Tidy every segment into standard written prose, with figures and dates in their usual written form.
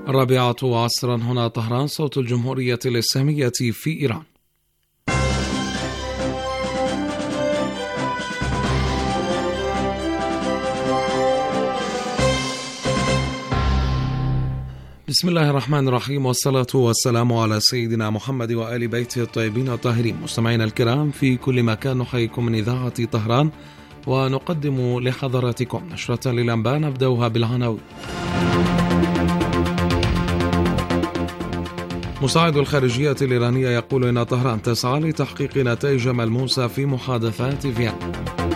4 هنا طهران، صوت الجمهورية الإسلامية في إيران. بسم الله الرحمن الرحيم، والصلاة والسلام على سيدنا محمد وآل بيته الطيبين الطاهرين. مستمعينا الكرام في كل مكان، نحييكم من إذاعة طهران ونقدم لحضراتكم نشرة للأنباء نبدأها بالعناوين. مساعد الخارجية الإيرانية يقول إن طهران تسعى لتحقيق نتائج ملموسة في محادثات فيينا.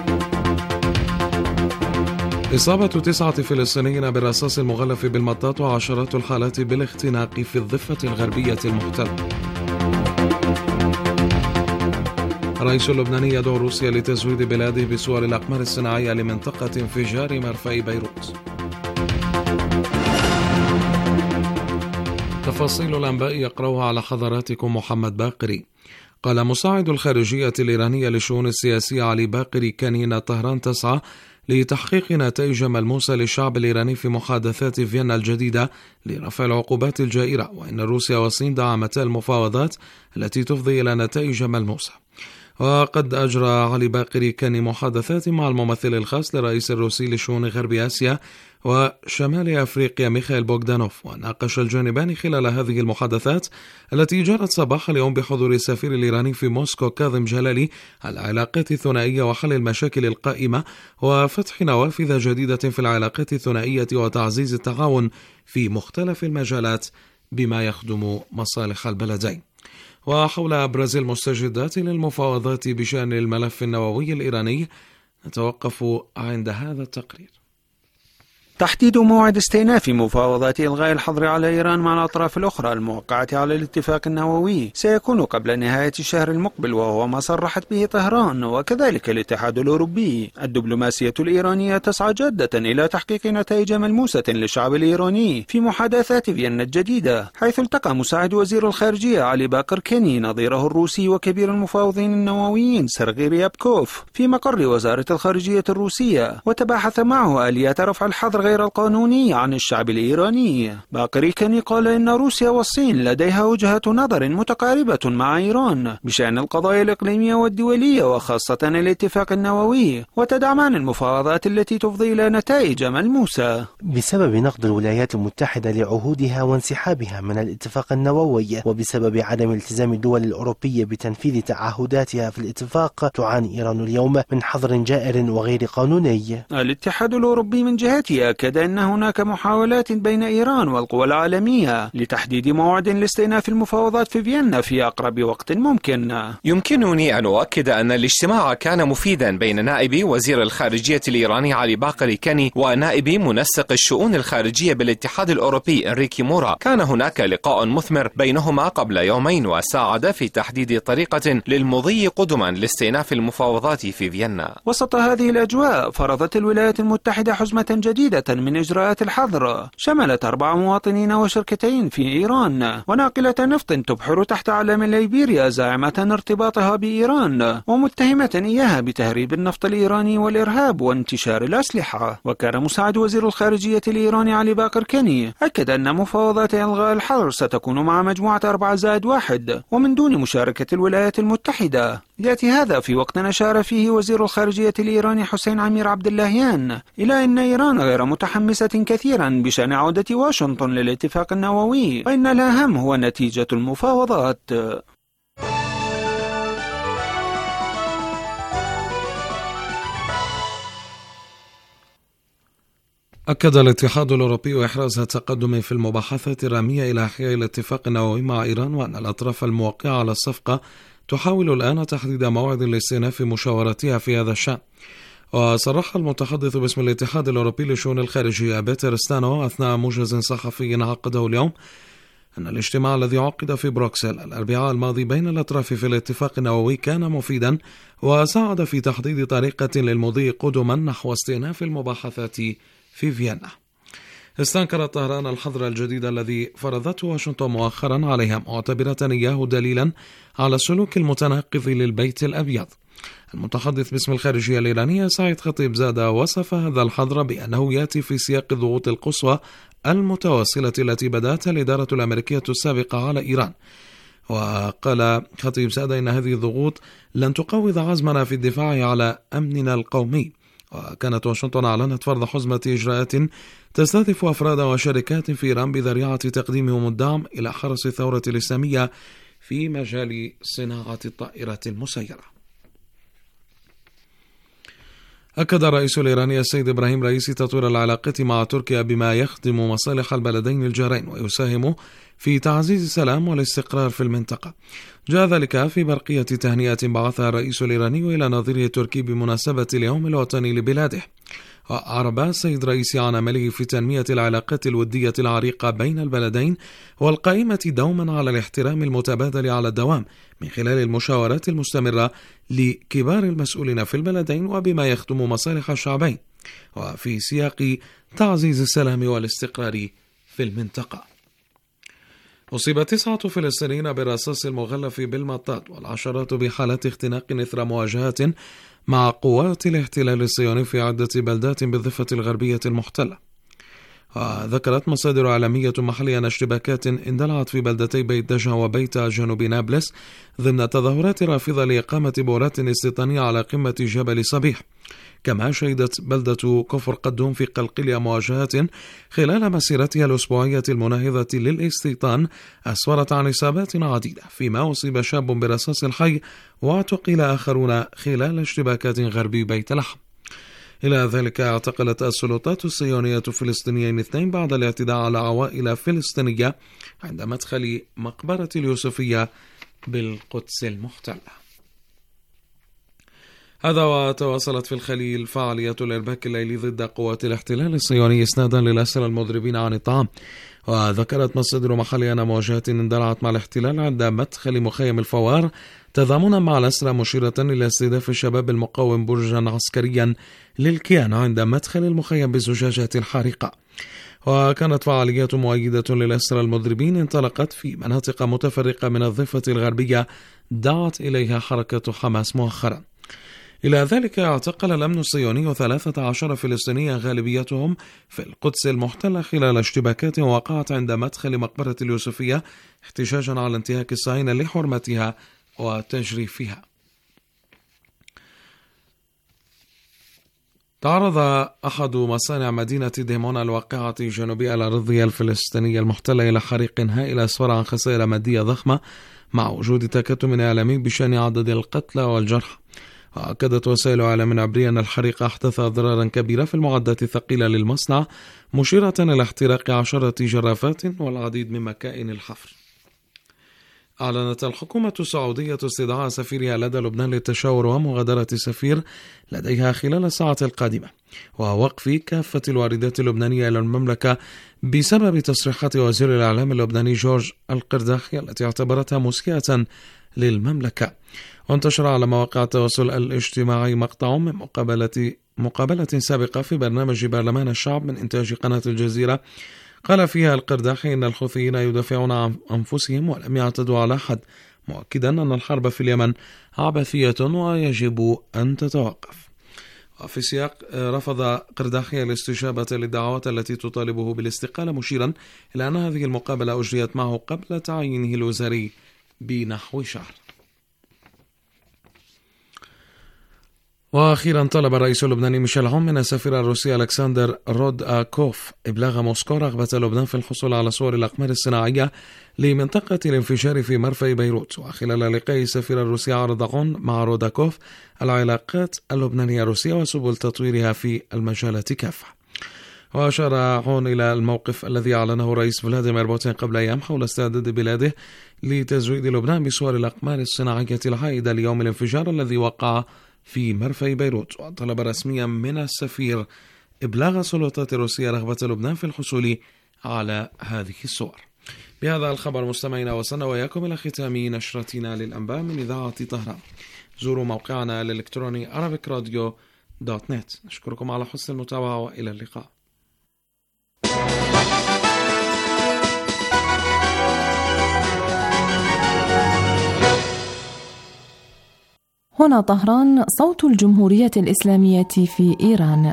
إصابة 9 فلسطينيين بالرصاص المغلف بالمطاط وعشرات الحالات بالاختناق في الضفة الغربية المحتلة. الرئيس اللبناني يدعو روسيا لتزويد بلاده بصور الأقمار الصناعية لمنطقة انفجار مرفأ بيروت. تفاصيل الأنباء يقرأها على حضراتكم محمد باقري. قال مساعد الخارجية الإيرانية للشؤون السياسية علي باقري كاني طهران تسعى لتحقيق نتائج ملموسة للشعب الإيراني في محادثات فيينا الجديدة لرفع العقوبات الجائرة، وإن روسيا والصين دعمتا المفاوضات التي تفضي إلى نتائج ملموسة. وقد أجرى علي باقري كاني محادثات مع الممثل الخاص للرئيس الروسي لشؤون غرب آسيا وشمال أفريقيا ميخائيل بوغدانوف، وناقش الجانبان خلال هذه المحادثات التي جرت صباح اليوم بحضور السفير الإيراني في موسكو كاظم جلالي العلاقات الثنائية وحل المشاكل القائمة وفتح نوافذ جديدة في العلاقات الثنائية وتعزيز التعاون في مختلف المجالات بما يخدم مصالح البلدين. وحول أبرز المستجدات للمفاوضات بشأن الملف النووي الإيراني نتوقف عند هذا التقرير. تحديد موعد استئناف مفاوضات إلغاء الحظر على إيران مع الأطراف الأخرى الموقعة على الاتفاق النووي سيكون قبل نهاية الشهر المقبل، وهو ما صرحت به طهران وكذلك الاتحاد الأوروبي. الدبلوماسية الإيرانية تسعى جادة إلى تحقيق نتائج ملموسة للشعب الإيراني في محادثات فيينا الجديدة، حيث التقى مساعد وزير الخارجية علي باقر كاني نظيره الروسي وكبير المفاوضين النوويين سيرغي ريابكوف في مقر وزارة الخارجية الروسية، وتباحث معه آليات رفع الحظر غير القانوني عن الشعب الإيراني. باقر كاني قال إن روسيا والصين لديها وجهة نظر متقاربة مع إيران بشأن القضايا الإقليمية والدولية وخاصة الاتفاق النووي، وتدعمان المفاوضات التي تفضي إلى نتائج ملموسة. بسبب نقض الولايات المتحدة لعهودها وانسحابها من الاتفاق النووي، وبسبب عدم التزام الدول الأوروبية بتنفيذ تعهداتها في الاتفاق، تعاني إيران اليوم من حظر جائر وغير قانوني. الاتحاد الأوروبي من جهته أكد أن هناك محاولات بين إيران والقوى العالمية لتحديد موعد لاستئناف المفاوضات في فيينا في أقرب وقت ممكن. يمكنني أن أؤكد أن الاجتماع كان مفيدا بين نائب وزير الخارجية الإيراني علي باقر كاني ونائب منسق الشؤون الخارجية بالاتحاد الأوروبي إنريكي مورا. كان هناك لقاء مثمر بينهما قبل يومين وساعد في تحديد طريقة للمضي قدما لاستئناف المفاوضات في فيينا. وسط هذه الأجواء فرضت الولايات المتحدة حزمة جديدة من إجراءات الحظر شملت 4 مواطنين وشركتين في إيران وناقلة نفط تبحر تحت علم ليبيريا زاعمة ارتباطها بإيران ومتهمة إياها بتهريب النفط الإيراني والإرهاب وانتشار الأسلحة. وكان مساعد وزير الخارجية الإيراني علي باقر كاني أكد أن مفاوضات إلغاء الحظر ستكون مع مجموعة 4+1 ومن دون مشاركة الولايات المتحدة. يأتي هذا في وقت أشار فيه وزير الخارجية الإيراني حسين عمير عبد اللهيان إلى أن إيران غير متحمسة كثيرا بشأن عودة واشنطن للاتفاق النووي، وإن الأهم هو نتيجة المفاوضات. أكد الاتحاد الأوروبي إحراز التقدم في المباحثات الرامية إلى إحياء الاتفاق النووي مع إيران، وأن الأطراف الموقعة على الصفقة تحاول الآن تحديد موعد لاستئناف مشاورتها في هذا الشأن. وصرح المتحدث باسم الاتحاد الأوروبي لشؤون الخارجية بيتر ستانو أثناء موجز صحفي عقده اليوم أن الاجتماع الذي عقد في بروكسل الأربعاء الماضي بين الأطراف في الاتفاق النووي كان مفيدا وساعد في تحديد طريقة للمضي قدما نحو استئناف المباحثات في فيينا. استنكر طهران الحظر الجديد الذي فرضته واشنطن مؤخرا عليها، معتبرة إياه دليلا على السلوك المتناقض للبيت الأبيض. المتحدث باسم الخارجية الإيرانية سعيد خطيب زادة وصف هذا الحظر بأنه يأتي في سياق الضغوط القصوى المتواصلة التي بدأتها الإدارة الأمريكية السابقة على إيران. وقال خطيب زادة إن هذه الضغوط لن تقوض عزمنا في الدفاع على أمننا القومي. وكانت واشنطن أعلنت فرض حزمة إجراءات تستهدف أفراد وشركات في إيران بذريعة تقديمهم الدعم إلى حرس الثورة الإسلامية في مجال صناعة الطائرات المسيرة. أكد الرئيس الإيراني السيد إبراهيم رئيسي تطوير العلاقة مع تركيا بما يخدم مصالح البلدين الجارين ويساهم في تعزيز السلام والاستقرار في المنطقة. جاء ذلك في برقية تهنئة بعثها الرئيس الإيراني إلى نظيره التركي بمناسبة اليوم الوطني لبلاده. وأعرب السيد رئيسي عن عمله في تنمية العلاقات الودية العريقة بين البلدين والقائمة دوما على الاحترام المتبادل على الدوام من خلال المشاورات المستمرة لكبار المسؤولين في البلدين وبما يخدم مصالح الشعبين وفي سياق تعزيز السلام والاستقرار في المنطقة. أصيب 9 فلسطينيين بالرصاص المغلف بالمطاط والعشرات بحالات اختناق إثر مواجهات مع قوات الاحتلال الصهيوني في عدة بلدات بالضفة الغربية المحتلة. وذكرت مصادر إعلامية محلية أن اشتباكات اندلعت في بلدتي بيت دجا وبيت جنوب نابلس ضمن تظاهرات رافضة لإقامة بورات استيطانية على قمة جبل صبيح. كما شهدت بلدة كفر قدوم في قلقلية مواجهات خلال مسيرتها الأسبوعية المناهضة للاستيطان أسفرت عن إصابات عديدة، فيما أصيب شاب برصاص الحي واعتقل آخرون خلال اشتباكات غربي بيت لحم. إلى ذلك اعتقلت السلطات الصهيونية فلسطينيين 2 بعد الاعتداء على عوائل فلسطينية عند مدخل مقبرة اليوسفية بالقدس المحتلة. هذا وتواصلت في الخليل فعالية الإرباك الليلي ضد قوات الاحتلال الصهيوني إسنادا للأسرى المضربين عن الطعام. وذكرت مصادر محلية أن مواجهات اندلعت مع الاحتلال عند مدخل مخيم الفوار تضامنا مع الأسرى، مشيرة إلى استهداف الشباب المقاوم برجا عسكريا للكيان عند مدخل المخيم بزجاجات حارقة. وكانت فعاليات مؤيدة للأسرى المضربين انطلقت في مناطق متفرقة من الضفة الغربية دعت إليها حركة حماس مؤخرا. إلى ذلك اعتقل الأمن الصهيوني 13 فلسطينيا غالبيتهم في القدس المحتلة خلال اشتباكات وقعت عند مدخل مقبرة اليوسفية احتجاجا على انتهاك الصهاينة لحرمتها وتجريفها. تعرض أحد مصانع مدينة ديمونا الواقعة جنوبي الأراضي الفلسطينية المحتلة إلى حريق هائل أسفر عن خسائر مادية ضخمة مع وجود تكتم إعلامي بشأن عدد القتلى والجرحى. وأكدت وسائل إعلام عبرية أن الحريق أحدث أضرارا كبيرة في المعدات الثقيلة للمصنع، مشيرة إلى احتراق 10 جرافات والعديد من مكائن الحفر. أعلنت الحكومة السعودية استدعاء سفيرها لدى لبنان للتشاور ومغادرة السفير لديها خلال الساعة القادمة، ووقف كافة الواردات اللبنانية إلى المملكة بسبب تصريحات وزير الإعلام اللبناني جورج القرداخي التي اعتبرتها مسيئة للمملكة. وانتشر على مواقع التواصل الاجتماعي مقطع من مقابلة سابقة في برنامج برلمان الشعب من إنتاج قناة الجزيرة، قال فيها القرداخي إن الحوثيين يدافعون عن أنفسهم ولم يعتدوا على أحد، مؤكدا أن الحرب في اليمن عبثية ويجب أن تتوقف. وفي سياق رفض قرداخي الاستجابة للدعوات التي تطالبه بالاستقالة، مشيرا إلى أن هذه المقابلة أجريت معه قبل تعيينه الوزاري بنحو شهر. وأخيرا طلب الرئيس اللبناني ميشيل عون من السفير الروسي ألكسندر روداكوف إبلاغ موسكو رغبة لبنان في الحصول على صور الأقمار الصناعية لمنطقة الانفجار في مرفأ بيروت. وخلال لقاء السفير الروسي عرض عون مع روداكوف العلاقات اللبنانية الروسية وسبل تطويرها في المجالات كافة. وأشار عون إلى الموقف الذي أعلنه الرئيس فلاديمير بوتين قبل أيام حول استعداد بلاده لتزويد لبنان بصور الأقمار الصناعية العائدة ليوم الانفجار الذي وقع في مرفأ بيروت. وطلب رسميا من السفير إبلاغ السلطات الروسية رغبة لبنان في الحصول على هذه الصور. بهذا الخبر مستمعينا وصلنا وإياكم إلى ختام نشرتنا للأنباء من إذاعة طهران. زوروا موقعنا الإلكتروني arabicradio.net. نشكركم على حسن المتابعة وإلى اللقاء. هنا طهران، صوت الجمهورية الإسلامية في إيران.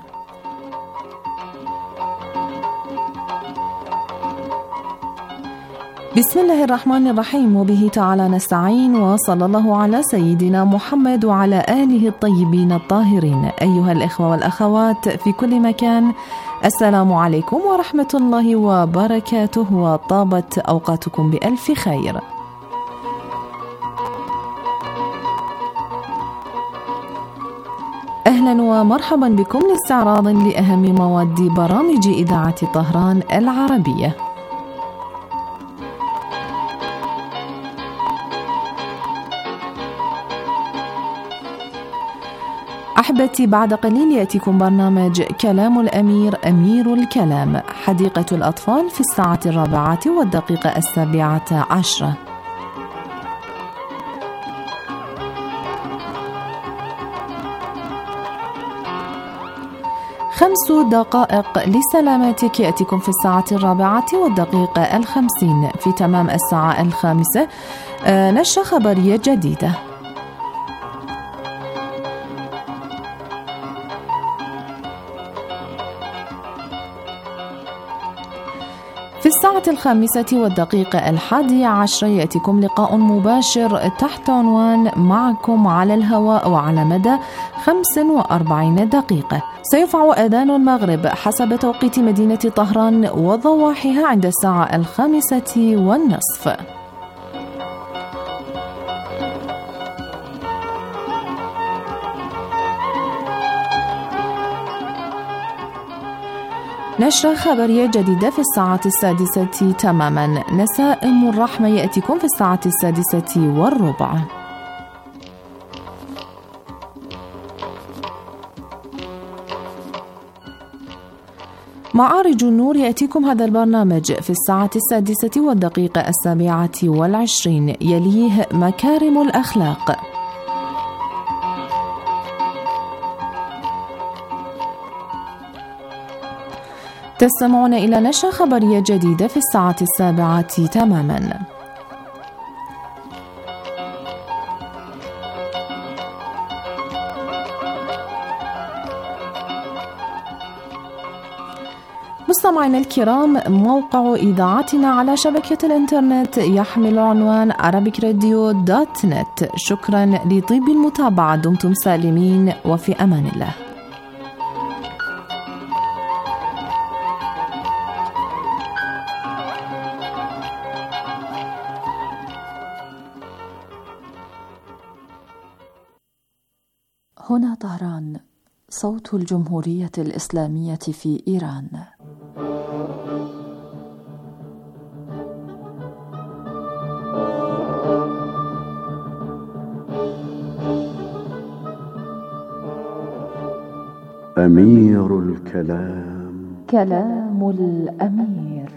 بسم الله الرحمن الرحيم، وبه تعالى نستعين، وصلى الله على سيدنا محمد وعلى آله الطيبين الطاهرين. أيها الإخوة والأخوات في كل مكان، السلام عليكم ورحمة الله وبركاته، وطابت أوقاتكم بألف خير. أهلا ومرحبا بكم لاستعراض لأهم مواد برامج إذاعة طهران العربية. أحبتي، بعد قليل يأتيكم برنامج كلام الأمير أمير الكلام، حديقة الأطفال في 4:17. 5 دقائق لسلامتك يأتيكم في 4:50. في تمام 5:00 نشرة خبرية جديدة. في 5:11 يأتيكم لقاء مباشر تحت عنوان معكم على الهواء وعلى مدى 45 دقيقة. سيرفع أذان المغرب حسب توقيت مدينة طهران وضواحيها عند 5:30. نشرة خبرية جديدة في 6:00 تماما. نسائم الرحمة يأتيكم في 6:06. معارج النور يأتيكم هذا البرنامج في 6:17. يليه مكارم الأخلاق. تستمعون إلى نشرة خبرية جديدة في 7:00 تماما. مستمعينا الكرام، موقع إذاعتنا على شبكة الإنترنت يحمل عنوان arabicradio.net. شكرا لطيب المتابعة، دمتم سالمين وفي أمان الله. هنا طهران، صوت الجمهورية الإسلامية في إيران. أمير الكلام، كلام الأمير.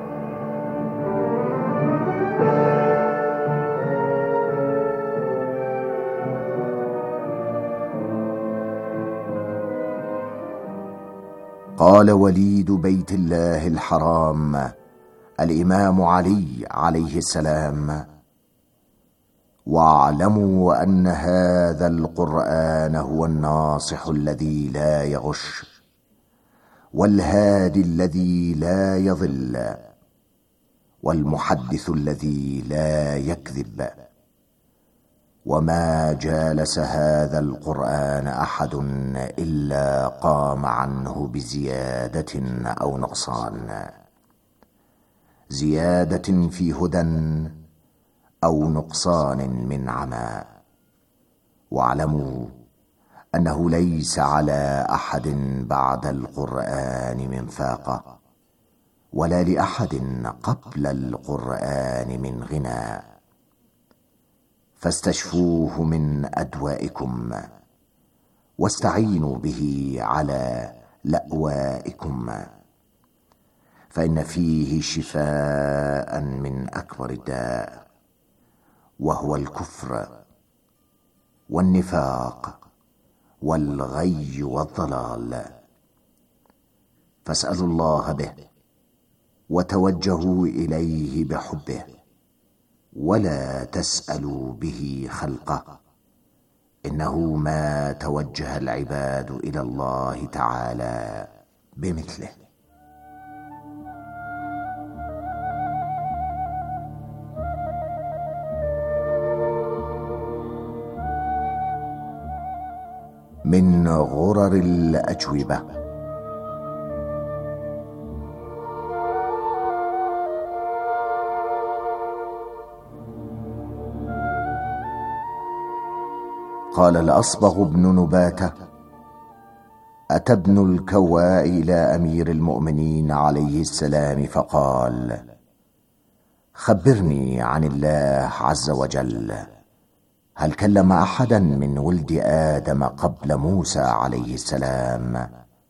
قال وليد بيت الله الحرام الإمام علي عليه السلام: واعلموا أن هذا القرآن هو الناصح الذي لا يغش، والهادي الذي لا يضل، والمحدث الذي لا يكذب. وما جالس هذا القرآن أحد إلا قام عنه بزيادة أو نقصان، زيادة في هدى أو نقصان من عمى. واعلموا أنه ليس على أحد بعد القرآن من فاقة، ولا لأحد قبل القرآن من غنى. فاستشفوه من أدوائكم، واستعينوا به على لأوائكم، فإن فيه شفاء من أكبر الداء، وهو الكفر والنفاق والغي والضلال. فاسألوا الله به، وتوجهوا إليه بحبه، ولا تسألوا به خلقه، إنه ما توجه العباد إلى الله تعالى بمثله. من غرر الأجوبة. قال الأصبغ بن نباتة: أتى ابن الكواء إلى أمير المؤمنين عليه السلام فقال: خبرني عن الله عز وجل، هل كلم أحدا من ولد آدم قبل موسى عليه السلام؟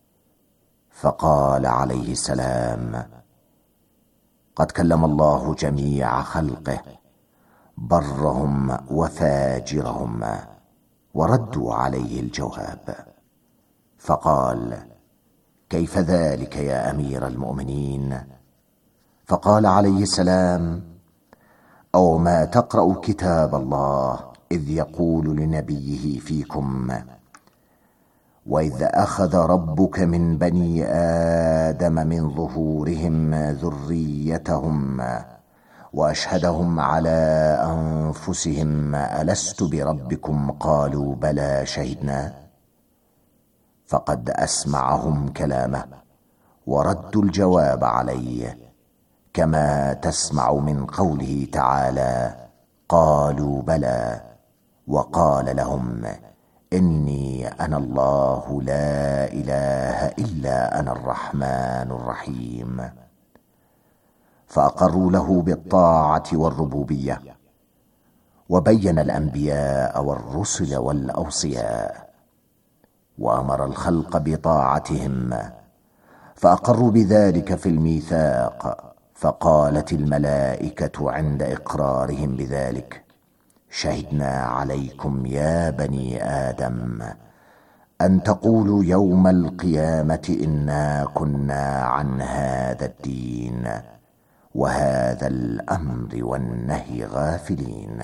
فقال عليه السلام: قد كلم الله جميع خلقه، برهم وفاجرهم، وردوا عليه الجواب. فقال: كيف ذلك يا أمير المؤمنين؟ فقال عليه السلام: أو ما تقرأ كتاب الله إذ يقول لنبيه فيكم: وإذ أخذ ربك من بني آدم من ظهورهم ذريتهم وأشهدهم على أنفسهم ألست بربكم؟ قالوا بلى شهدنا. فقد أسمعهم كلامه وردوا الجواب عليه، كما تسمع من قوله تعالى: قالوا بلى، وقال لهم: إني أنا الله لا إله إلا أنا الرحمن الرحيم. فأقروا له بالطاعة والربوبية، وبين الأنبياء والرسل والأوصياء، وأمر الخلق بطاعتهم، فأقروا بذلك في الميثاق. فقالت الملائكة عند إقرارهم بذلك: شهدنا عليكم يا بني آدم أن تقولوا يوم القيامة إنا كنا عن هذا الدين وهذا الأمر والنهي غافلين.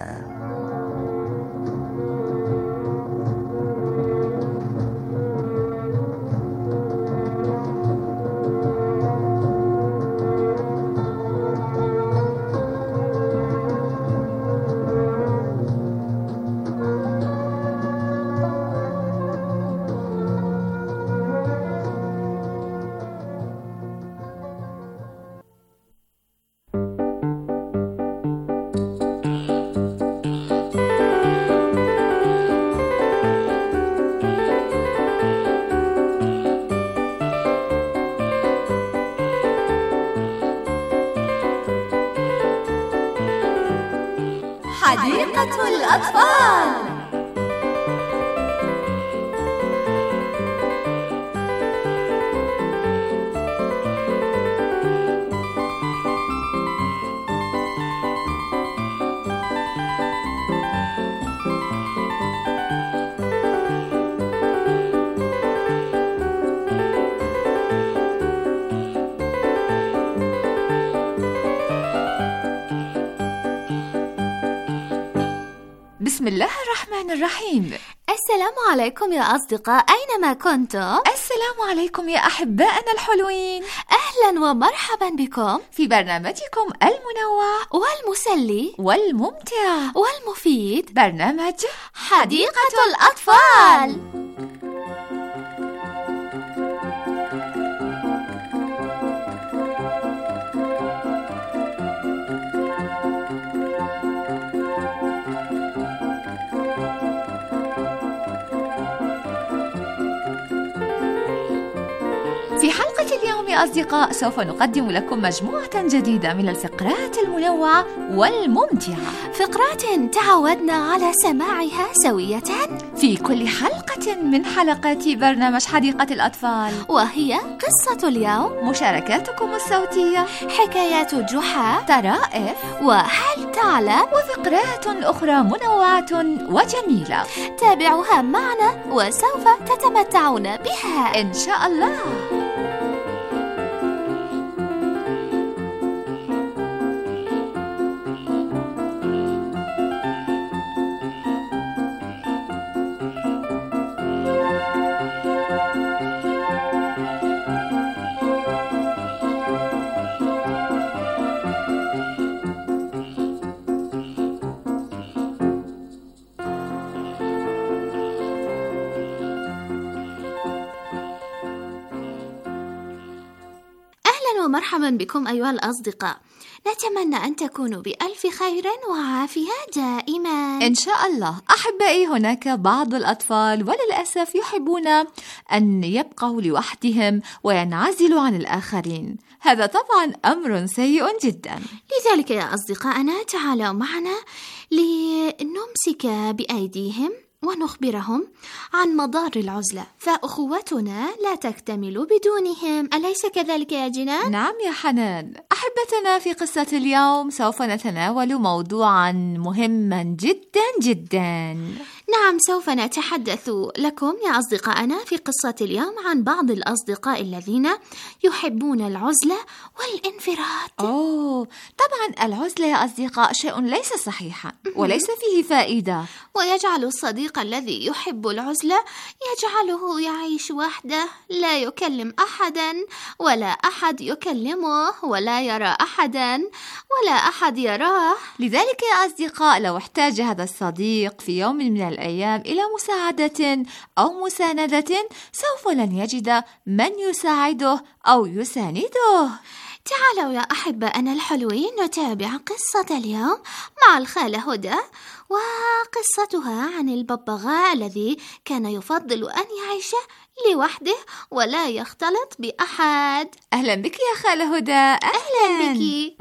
حديقة الأطفال. بسم الله الرحمن الرحيم. السلام عليكم يا أصدقاء أينما كنتم. السلام عليكم يا أحبائنا الحلوين. أهلا ومرحبا بكم في برنامجكم المنوع والمسلي والممتع والمفيد، برنامج حديقة الأطفال. في حلقة اليوم يا أصدقاء سوف نقدم لكم مجموعة جديدة من الفقرات المنوعة والممتعة، فقرات تعودنا على سماعها سوية في كل حلقة من حلقات برنامج حديقة الأطفال، وهي قصة اليوم، مشاركاتكم الصوتية، حكايات جحا، طرائف، وهل تعلم، وفقرات أخرى منوعة وجميلة. تابعوها معنا وسوف تتمتعون بها إن شاء الله. ومرحبا بكم أيها الأصدقاء. نتمنى أن تكونوا بألف خير وعافية دائما إن شاء الله. أحبائي، هناك بعض الأطفال وللأسف يحبون أن يبقوا لوحدهم وينعزلوا عن الآخرين. هذا طبعا أمر سيء جدا. لذلك يا أصدقائنا تعالوا معنا لنمسك بأيديهم ونخبرهم عن مضار العزلة، فأخوتنا لا تكتمل بدونهم، أليس كذلك يا جنان؟ نعم يا حنان. أحبتنا، في قصة اليوم سوف نتناول موضوعا مهما جدا جدا. نعم، سوف نتحدث لكم يا أصدقائنا في قصة اليوم عن بعض الأصدقاء الذين يحبون العزلة والانفراد. طبعا العزلة يا أصدقاء شيء ليس صحيحا وليس فيه فائدة، ويجعل الصديق الذي يحب العزلة يجعله يعيش وحده، لا يكلم أحدا ولا أحد يكلمه، ولا يرى أحدا ولا أحد يراه. لذلك يا أصدقاء، لو احتاج هذا الصديق في يوم من الأيام إلى مساعدة أو مساندة، سوف لن يجد من يساعده أو يسانده. تعالوا يا أحبائنا الحلوين نتابع قصة اليوم مع الخالة هدى، وقصتها عن الببغاء الذي كان يفضل أن يعيش لوحده ولا يختلط بأحد. أهلا بك يا خالة هدى. أهلا بك.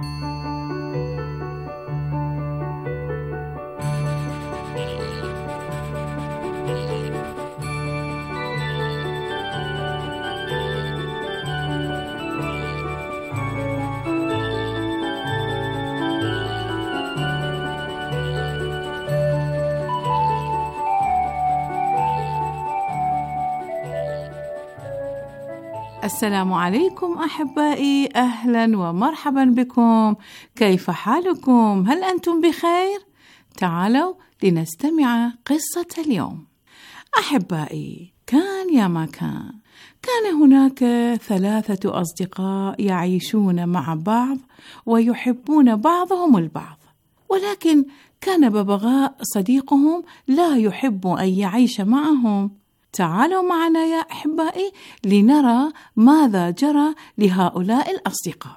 السلام عليكم أحبائي، أهلا ومرحبا بكم. كيف حالكم؟ هل أنتم بخير؟ تعالوا لنستمع قصة اليوم. أحبائي، كان يا ما كان هناك 3 أصدقاء يعيشون مع بعض ويحبون بعضهم البعض، ولكن كان ببغاء صديقهم لا يحب أن يعيش معهم. تعالوا معنا يا أحبائي لنرى ماذا جرى لهؤلاء الأصدقاء.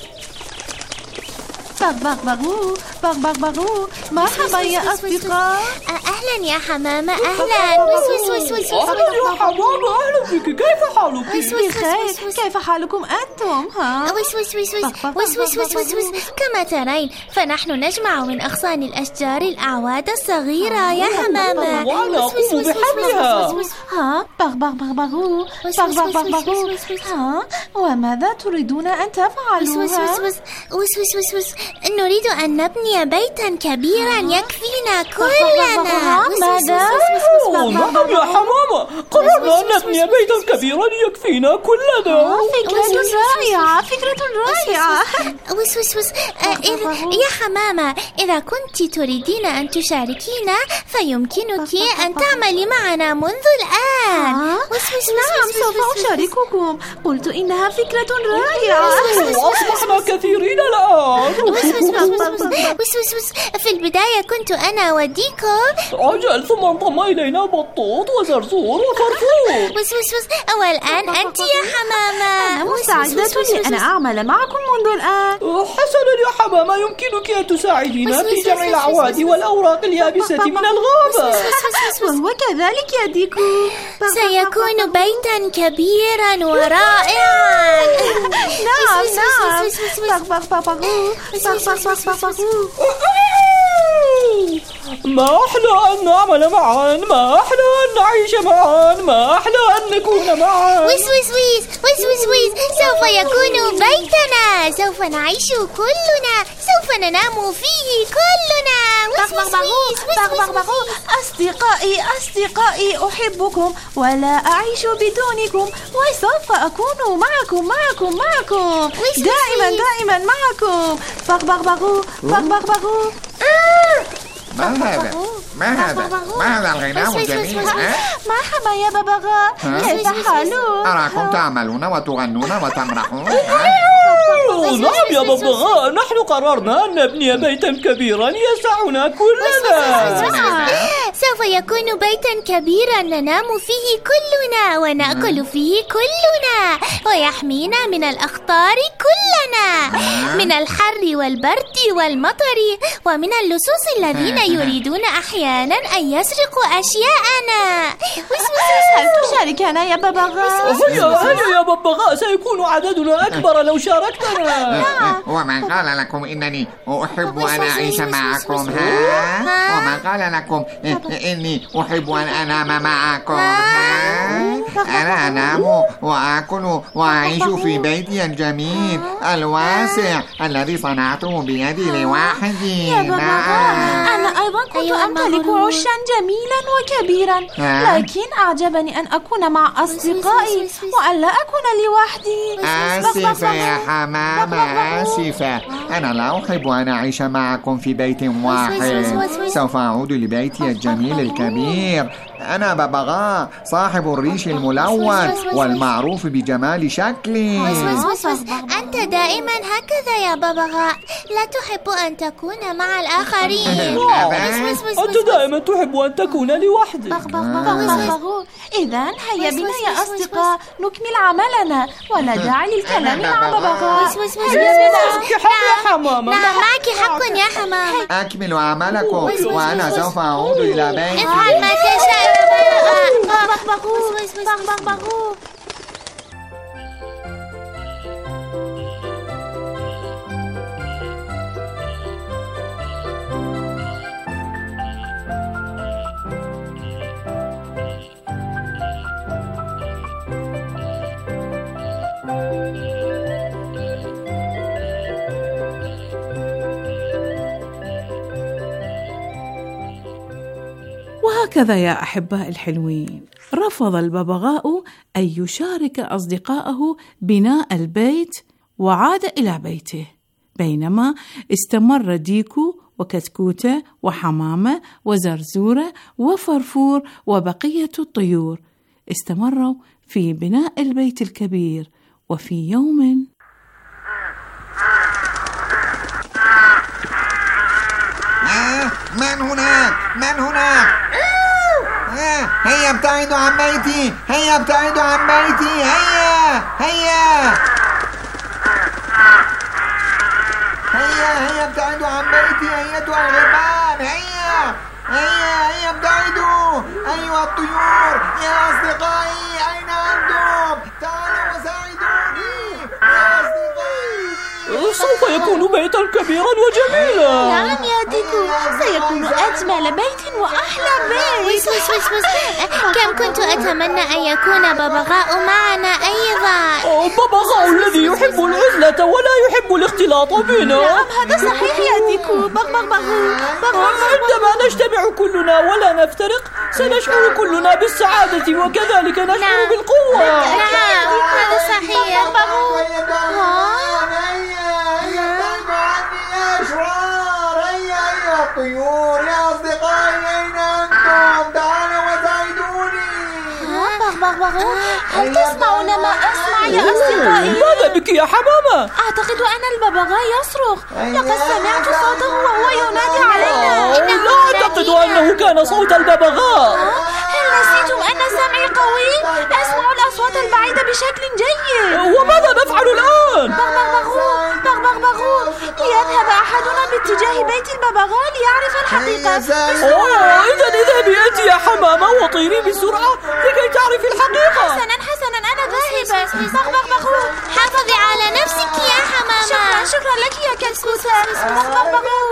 بغبغبغو بغبغبغو، مرحبا يا أصدقاء. أهلا يا حمامة. أهلا. أهلا يا حمامة، أهلا بك. كيف حالك؟ بخير. كيف حالكم أنتم؟ كما ترين فنحن نجمع من أغصان الأشجار الأعواد الصغيرة يا حمامة، وأنا أقوم بحملها. بغبغبغو بغبغبغو. وماذا تريدون أن تفعلوا؟ نريد أن نبني بيتا كبيرا يكفينا كلنا. ماذا؟ نعم يا حمامة، قررنا أن نبني بيتا كبيرا يكفينا كلنا. فكرة رائعة، فكرة رائعة. يا حمامة، إذا كنت تريدين أن تشاركينا فيمكنك أن تعملي معنا منذ الآن. نعم، سوف أشارككم. قلت إنها فكرة رائعة. أصبحنا كثيرين الآن. في البداية كنت أنا وديكو، أجل، ثم انضم إلينا بطوط وزرزور وفرفور. والآن أنت يا حمامة. أنا مستعدة لأن أعمل معكم منذ الآن. حسنا يا حمامة، يمكنك أن تساعدينا في جمع الأعواد والأوراق اليابسة من الغابة. وهو كذلك يا ديكو. سيكون بيتا كبيرا ورائعا. نعم. ما أحلى أن نعمل معا، ما أحلى أن نعيش معا، ما أحلى أن نكون معا. سوف يكون بيتنا، سوف نعيش كلنا، سوف ننام فيه كلنا. أصدقائي أحبكم ولا أعيش بدونكم، وسوف أكون معكم دائما معكم. بغبغبغو. ما هذا الغناء الجميل؟ مرحبا يا ببغاء، كيف حالك؟ أراكم تعملون وتغنون وتمرحون. نعم يا ببغاء، نحن قررنا أن نبني بيتا كبيرا يسعنا كلنا. سوف يكون بيتا كبيرا ننام فيه كلنا ونأكل فيه كلنا ويحمينا من الأخطار كلنا، من الحر والبرد والمطر ومن اللصوص الذين يريدون أحيانا أن يسرقوا أشياءنا. هل تشاركنا يا ببغاء؟ هيا يا ببغاء، سيكون عددنا أكبر لو شاركتنا. ومن قال لكم إنني أحب أن أعيش معكم؟ ومن قال لكم إني أحب أن أنام معكم؟ أنا أنام وأكل وأعيش في بيتي الجميل الواسع الذي صنعته بيدي لوحدي. أنا أيضا كنت أمتلك عشا جميلا وكبيرا، لكن أعجبني أن أكون مع أصدقائي وأن لا أكون لوحدي. آسفة يا حمامة، آسفة. أنا لا أحب أن أعيش معكم في بيت واحد. سوف أعود لبيتي الجميل الكبير. أنا ببغاء صاحب الريش الملون والمعروف بجمال شكلي. أنت دائما هكذا يا ببغاء، لا تحب أن تكون مع الآخرين. أنت دائما تحب أن تكون لوحدك. إذن هيا بنا يا أصدقاء نكمل عملنا، ولا داعي للكلام مع ببغاء. نعم، معك حق يا حمامة. أكملوا عملكم وأنا سوف أعود إلى بيتي. افعل ما تشاء يا ببغاء. وهكذا يا أحباء الحلوين، رفض الببغاء أن يشارك أصدقائه بناء البيت وعاد إلى بيته، بينما استمر ديكو وكتكوتة وحمامة وزرزورة وفرفور وبقية الطيور استمروا في بناء البيت الكبير. وفي يوم من هناك؟ من هناك؟ هيا ابتعدوا عن بيتي، هيا ابتعدوا عن بيتي، هيا هيا هيا هيا ابتعدوا عن بيتي أيتها الغربان، هيا هيا هيا ابتعدوا أيها الطيور يا أصدقائي، أين أنتم؟ تعالوا وساعدوني يا أصدقائي. سوف يكون بيتا كبيرا وجميلا. نعم يا ديكو، سيكون أجمل بيت وأحلى بيت. كم كنت أتمنى أن يكون ببغاء معنا أيضا. ببغاء الذي يحب العزلة ولا يحب الاختلاط بنا. نعم هذا صحيح يا ديكو. عندما نجتمع كلنا ولا نفترق سنشعر كلنا بالسعادة وكذلك نشعر بالقوة. نعم هذا صحيح. الطيور يا أصدقائي، أين أنتم؟ تعالوا وساعدوني. هل تسمعون ما أسمع يا أصدقائي؟ ماذا بك يا حمامة؟ أعتقد أن الببغاء يصرخ. لقد سمعت صوته وهو ينادي علينا. لا أعتقد أنه كان صوت الببغاء. هل نسيتم أن سمعي قوي؟ أسمع الأصوات البعيدة بشكل جيد. وماذا نفعل الآن؟ بغبغبغو ليذهب أحدنا باتجاه بيت الببغاء ليعرف الحقيقة. إذن اذهبي أنت يا حمامة وطيري بسرعة لكي تعرفي الحقيقة. حسنا أنا ذاهبة. بغبغبغو حافظي على نفسك يا حمامة. شكرا لك يا كتكوتة. بغبغبغو.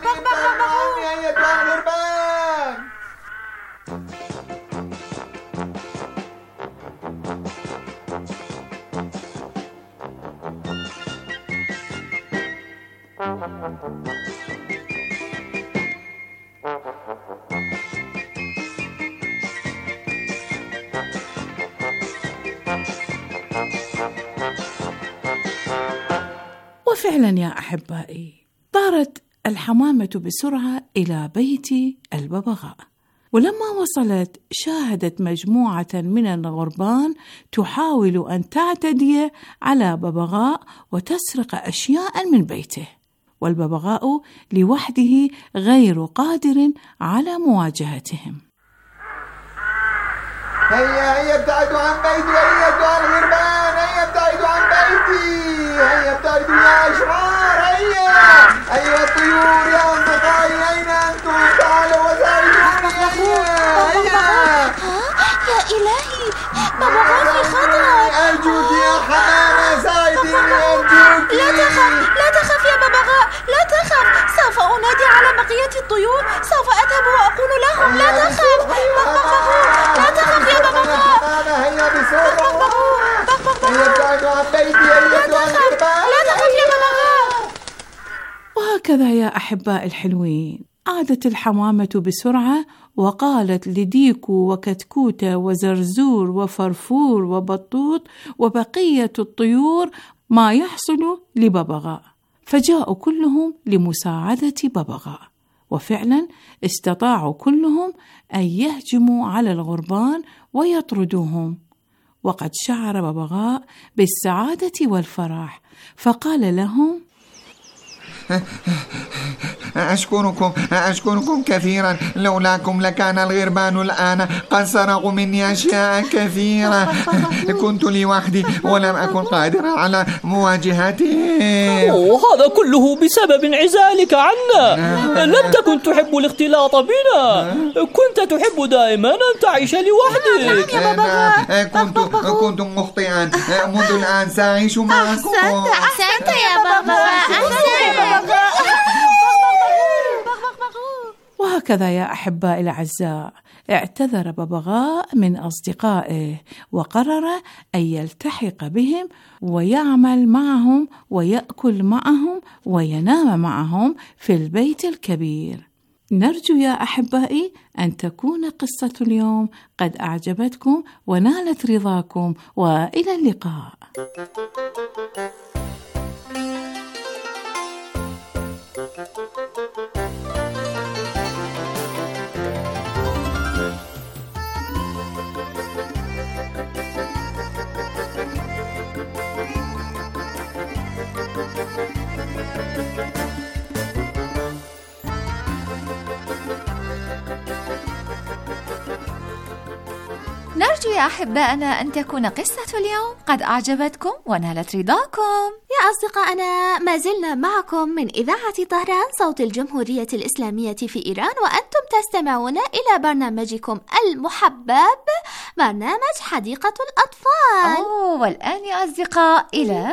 وفعلا يا أحبائي، طارت الحمامة بسرعة إلى بيت الببغاء، ولما وصلت شاهدت مجموعة من الغربان تحاول أن تعتدي على ببغاء وتسرق أشياء من بيته. والببغاء لوحده غير قادر على مواجهتهم. هيا ابتعدوا عن بيتي أيها الغربان، هيا ابتعدوا عن بيتي، هيا ابتعدوا يا أشرار، هيا أيها الطيور يا أصدقائي، أين أنتم؟ تعالوا وساعدوني، هيا يا إلهي، ببغاء في خطر. أرجوك يا حمامة ساعديني، أرجوك. لا تخف يا ببغاء، لا تخف، سوف أنادي على بقية الطيور، سوف أذهب وأقول لهم لا تخف. لا تخف يا ببغاء. هيا بسرعة، هيا ابتعدوا عن بيتي أيها الغربان، لا تخف يا ببغاء. وهكذا يا أحباء الحلوين، عادت الحمامة بسرعة وقالت لديكو وكتكوتة وزرزور وفرفور وبطوط وبقية الطيور ما يحصل لببغاء، فجاءوا كلهم لمساعدة ببغاء، وفعلا استطاعوا كلهم أن يهجموا على الغربان ويطردوهم. وقد شعر ببغاء بالسعادة والفرح، فقال لهم: أشكركم كثيرا، لولاكم لكان الغربان الآن قد سرقوا مني أشياء كثيرة. كنت لوحدي ولم أكن قادرا على مواجهتهم. هذا كله بسبب انعزالك عنا. لم تكن تحب الاختلاط بنا، كنت تحب دائما أن تعيش لوحدك. كنت مخطئا، منذ الآن سأعيش معكم. أحسنت يا بابا. وهكذا يا أحبائي الأعزاء، اعتذر ببغاء من أصدقائه وقرر أن يلتحق بهم ويعمل معهم ويأكل معهم وينام معهم في البيت الكبير. نرجو يا أحبائي أن تكون قصة اليوم قد أعجبتكم ونالت رضاكم، وإلى اللقاء. نرجو يا أحبائنا أن تكون قصة اليوم قد أعجبتكم ونالت رضاكم. يا أصدقائنا، ما زلنا معكم من إذاعة طهران صوت الجمهورية الإسلامية في إيران، وأنتم تستمعون إلى برنامجكم المحبب، برنامج حديقة الأطفال. والآن يا أصدقاء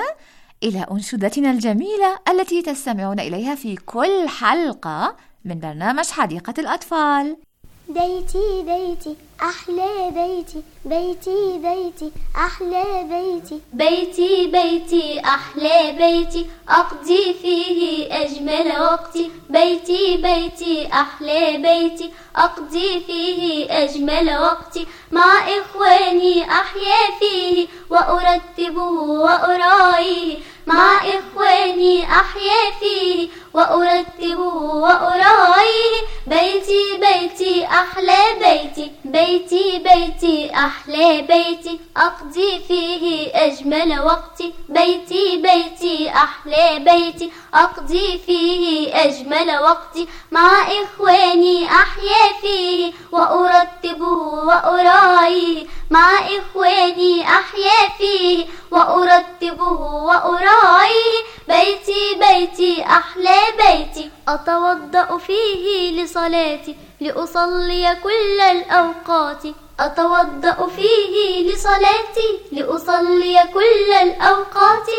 إلى أنشودتنا الجميلة التي تستمعون إليها في كل حلقة من برنامج حديقة الأطفال. بيتي بيتي أحلى بيتي، بيتي بيتي أحلى بيتي، بيتي بيتي أحلى بيتي أقضي فيه أجمل وقتي، بيتي بيتي أحلى بيتي أقضي فيه أجمل وقتي، مع إخواني أحيا فيه وأرتبه وأراعيه، مع إخواني أحيا فيه وأرتبه وأراعيه، بيتي بيتي أحلى بيتي، بيتي بيتي أحلى بيتي أقضي فيه أجمل وقتي، بيتي بيتي أحلى بيتي أقضي فيه أجمل وقتي، مع إخواني أحيا فيه وأرتبه وأراعيه، مع إخواني أحيا فيه وأرتبه وأراعيه، بيتي بيتي أحلى بيتي أتوضأ فيه لصلاتي لأصلي كل الأوقات، أتوضأ فيه لصلاتي لأصلي كل الأوقات،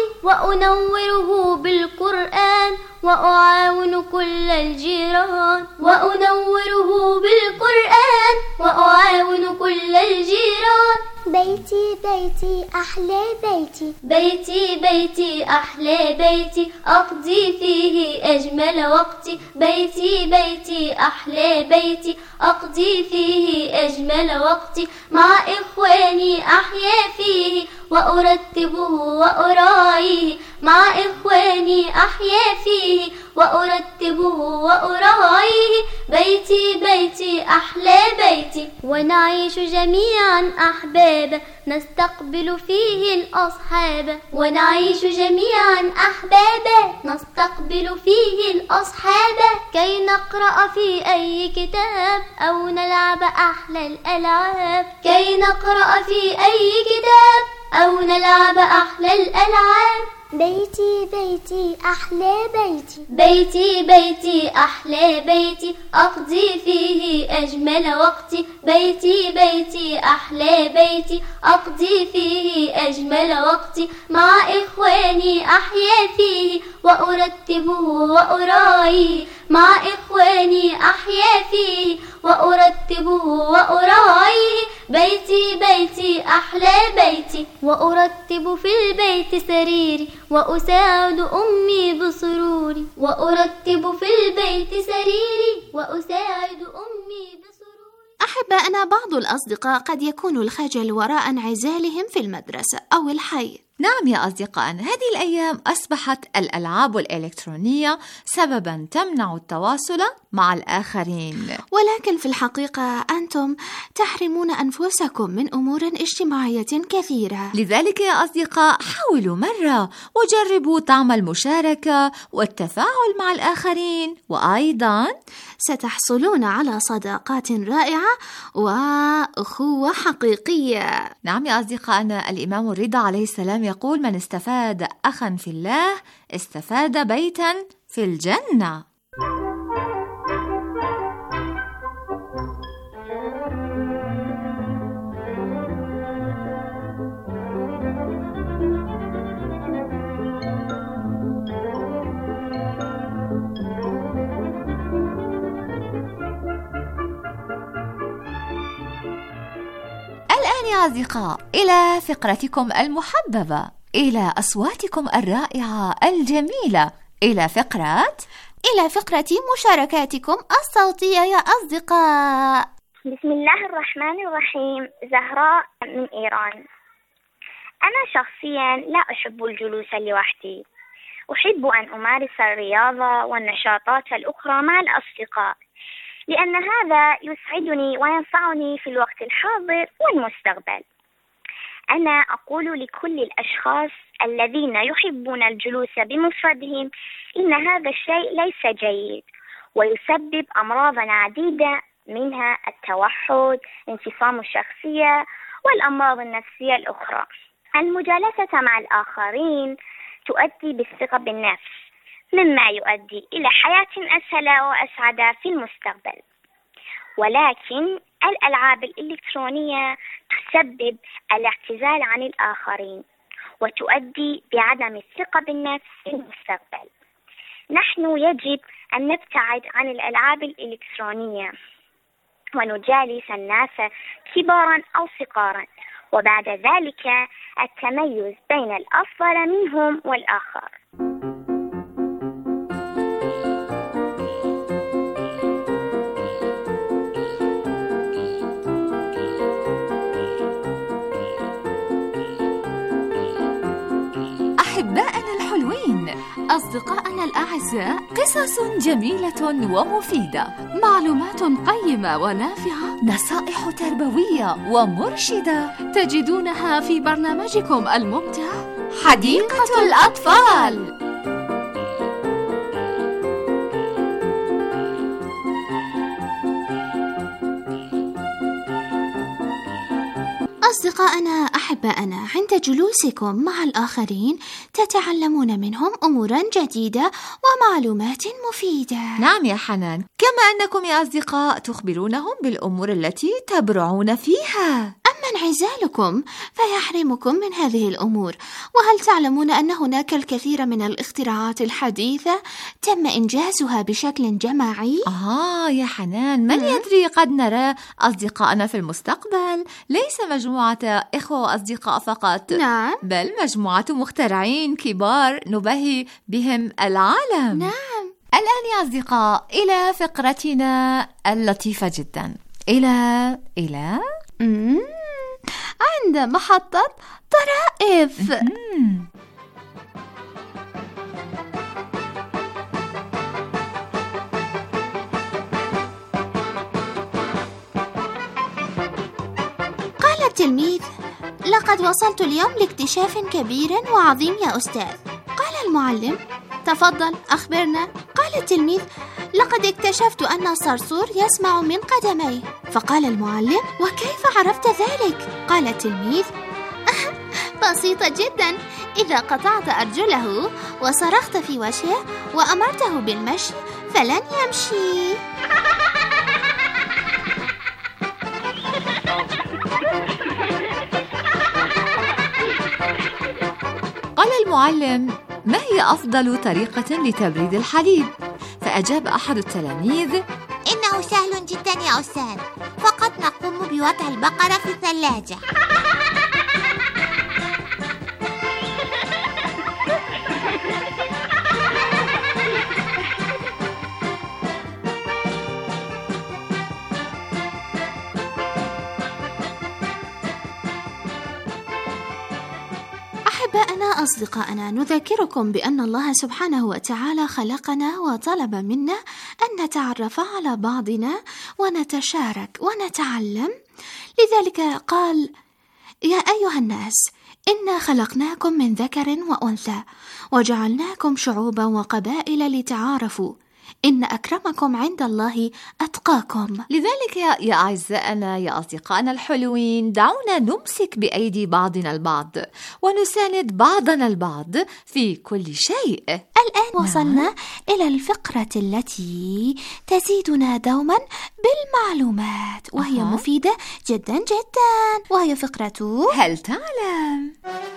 وأنوره بالقرآن وأعاون كل الجيران، وأنوره بالقرآن وأعاون كل الجيران، بيتي بيتي أحلى بيتي، بيتي بيتي أحلى بيتي أقضي فيه أجمل وقتي، بيتي بيتي أحلى بيتي أقضي فيه أجمل وقتي، مع إخواني أحيا فيه وأرتبه وأراعيه مع إخواني أحيا فيه وأرتبه وأراعيه بيتي بيتي أحلى بيتي ونعيش جميعا أحبابا نستقبل فيه الأصحاب ونعيش جميعا أحبابا نستقبل فيه الأصحاب كي نقرأ في أي كتاب أو نلعب أحلى الألعاب كي نقرأ في أي كتاب أو نلعب أحلى الألعاب بيتي بيتي أحلى بيتي بيتي بيتي أحلى بيتي أقضي فيه أجمل وقتي بيتي بيتي أحلى بيتي أقضي فيه أجمل وقتي مع إخواني أحيا فيه وأرتبه وأراعيه مع إخواني أحيا فيه وأرتبه وأراعيه بيتي بيتي أحلى بيتي وأرتب في البيت سريري وأساعد أمي بسروري وأرتب في البيت سريري وأساعد أمي بسروري. أحبائنا، بعض الأصدقاء قد يكون الخجل وراء انعزالهم في المدرسة أو الحي. نعم يا أصدقائنا، هذه الأيام أصبحت الألعاب الإلكترونية سبباً تمنع التواصل مع الآخرين، ولكن في الحقيقة أنتم تحرمون أنفسكم من أمور اجتماعية كثيرة. لذلك يا أصدقاء حاولوا مرة وجربوا طعم المشاركة والتفاعل مع الآخرين، وأيضاً ستحصلون على صداقات رائعة وأخوة حقيقية. نعم يا أصدقائنا، الإمام الرضا عليه السلام يقول: من استفاد أخا في الله استفاد بيتا في الجنة. الآن يا أصدقاء إلى فقرتكم المحببة، إلى أصواتكم الرائعة الجميلة، إلى فقرة مشاركاتكم الصوتية يا أصدقاء. بسم الله الرحمن الرحيم. زهراء من إيران. أنا شخصيا لا أحب الجلوس لوحدي، أحب أن أمارس الرياضة والنشاطات الأخرى مع الأصدقاء، لأن هذا يسعدني وينفعني في الوقت الحاضر والمستقبل. أنا أقول لكل الأشخاص الذين يحبون الجلوس بمفردهم إن هذا الشيء ليس جيد ويسبب أمراض عديدة، منها التوحد، انفصام الشخصية، والأمراض النفسية الأخرى. المجالسة مع الآخرين تؤدي بالثقة بالنفس، مما يؤدي إلى حياة أسهل وأسعد في المستقبل. ولكن الألعاب الإلكترونية تسبب الاعتزال عن الآخرين وتؤدي بعدم الثقة بالنفس في المستقبل. نحن يجب أن نبتعد عن الألعاب الإلكترونية ونجالس الناس كبارا أو صغارا، وبعد ذلك التميز بين الأفضل منهم والآخر. أحبائنا الحلوين، أصدقائنا الأعزاء، قصص جميلة ومفيدة، معلومات قيمة ونافعة، نصائح تربوية ومرشدة تجدونها في برنامجكم الممتع حديقة الأطفال. أصدقائنا أحبائنا، عند جلوسكم مع الآخرين تتعلمون منهم أمورا جديدة ومعلومات مفيدة. نعم يا حنان، كما أنكم يا أصدقاء تخبرونهم بالأمور التي تبرعون فيها. أما انعزالكم فيحرمكم من هذه الأمور. وهل تعلمون أن هناك الكثير من الاختراعات الحديثة تم إنجازها بشكل جماعي؟ يا حنان، من يدري، قد نرى أصدقائنا في المستقبل ليس مجموعة إخوة وأصدقاء فقط، نعم، بل مجموعة مخترعين كبار نبهي بهم العالم. نعم. الآن يا أصدقاء إلى فقرتنا اللطيفة جدا، إلى عند محطة طرائف. قال التلميذ: لقد وصلت اليوم لاكتشاف كبير وعظيم يا أستاذ. قال المعلم: تفضل أخبرنا. قال التلميذ: لقد اكتشفت أن الصرصور يسمع من قدميه. فقال المعلم: وكيف عرفت ذلك؟ قال التلميذ: بسيطة جدا، إذا قطعت أرجله وصرخت في وجهه وأمرته بالمشي فلن يمشي. قال المعلم: ما هي أفضل طريقة لتبريد الحليب؟ فأجاب أحد التلاميذ: إنه سهل جدا يا أستاذ، فقط نقوم بوضع البقرة في الثلاجة. أحباءنا أصدقائنا، نذكركم بأن الله سبحانه وتعالى خلقنا وطلب منا أن نتعرف على بعضنا ونتشارك ونتعلم. لذلك قال: يا أيها الناس، إنا خلقناكم من ذكر وأنثى وجعلناكم شعوبا وقبائل لتعارفوا، إن أكرمكم عند الله أتقاكم. لذلك يا أعزائنا، يا أصدقائنا الحلوين، دعونا نمسك بأيدي بعضنا البعض ونساند بعضنا البعض في كل شيء. الآن وصلنا إلى الفقرة التي تزيدنا دوما بالمعلومات، وهي مفيدة جدا جدا، وهي فقرة هل تعلم؟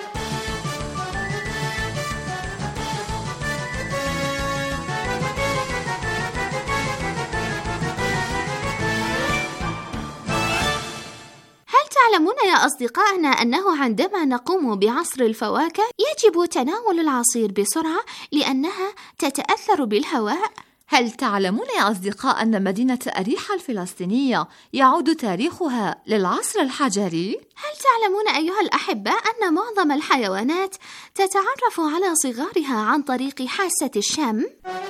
تعلمون يا أصدقائنا أنه عندما نقوم بعصر الفواكه يجب تناول العصير بسرعة لأنها تتأثر بالهواء؟ هل تعلمون يا أصدقاء أن مدينة أريحا الفلسطينية يعود تاريخها للعصر الحجري؟ هل تعلمون أيها الأحباء أن معظم الحيوانات تتعرف على صغارها عن طريق حاسة الشم؟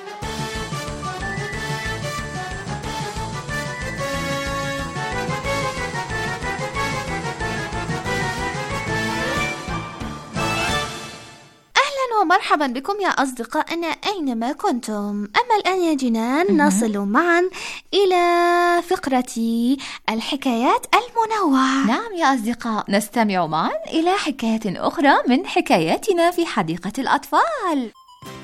ومرحبا بكم يا أصدقائنا أينما كنتم. أما الآن يا جنان نصل معا إلى فقرة الحكايات المنوعة. نعم يا أصدقاء، نستمع معا إلى حكايات أخرى من حكاياتنا في حديقة الأطفال.